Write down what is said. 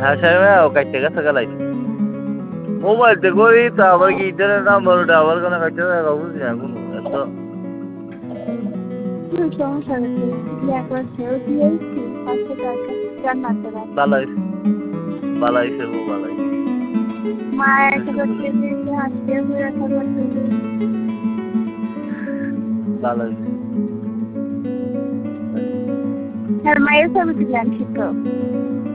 হাসায় ও কাটতে গেছে গেলাই মোবাইল তে করি তো আবার কি ইন্টারনেট নাম্বার ওটা আবার কোনো কাটতে যাবে বুঝি না কোনো এত সমস্যা হচ্ছে একবার সেও দিয়েছি 500 টাকা জান্নাতে রাখি বালাই বালাই সেবো বালাই মায়ের কাছে দিতে হাসতে হয়ে খবর দিতে বালাই আর মায়ের ছবি দিলাম ঠিক